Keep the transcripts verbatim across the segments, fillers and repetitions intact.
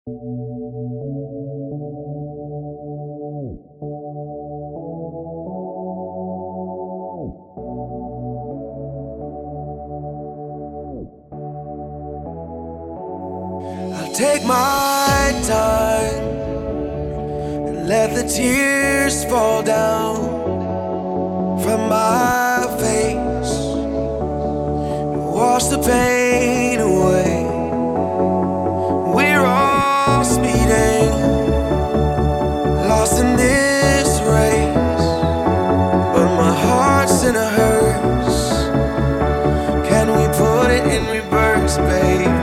I'll take my time and let the tears fall down from my face, wash the pain away. We're all speeding, lost in this race, but my heart's in a hearse. Can we put it in reverse, babe?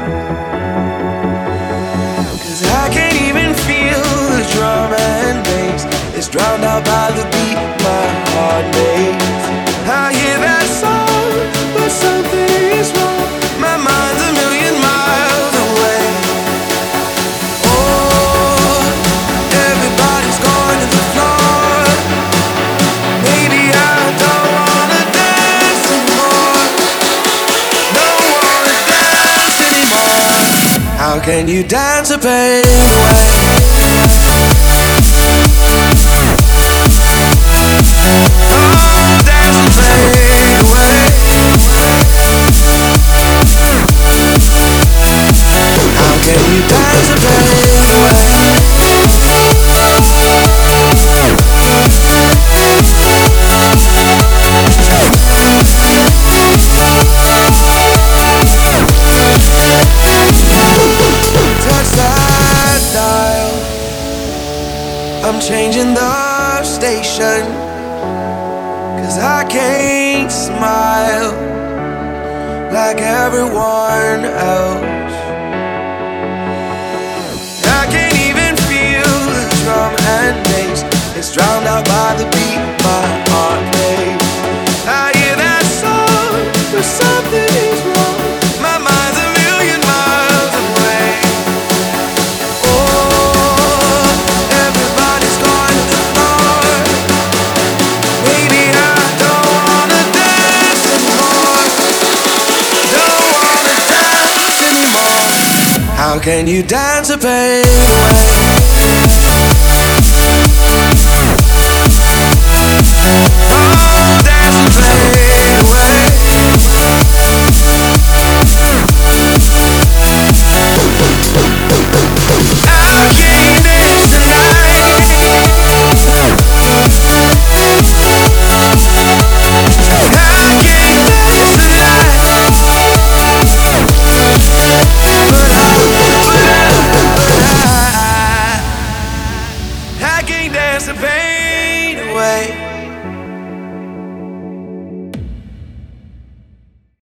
Cause I can't even feel the drum and bass. It's drowned out by the beat my heart makes. I hear that song, but something is wrong. My mind's a million miles away. Oh, everybody's going to the floor. Maybe I don't wanna dance anymore. Don't wanna dance anymore. How can you dance a pain away? I'm changing the station, cause I can't smile like everyone else. I can't even feel the drum and bass. It's drowned out by the beat my heart plays. I hear that song, but something is wrong. My mind's a million miles away. How can you dance a pain away? Oh, dance a pain away. I can't dance tonight. I can't dance tonight. But I I can't dance the pain away.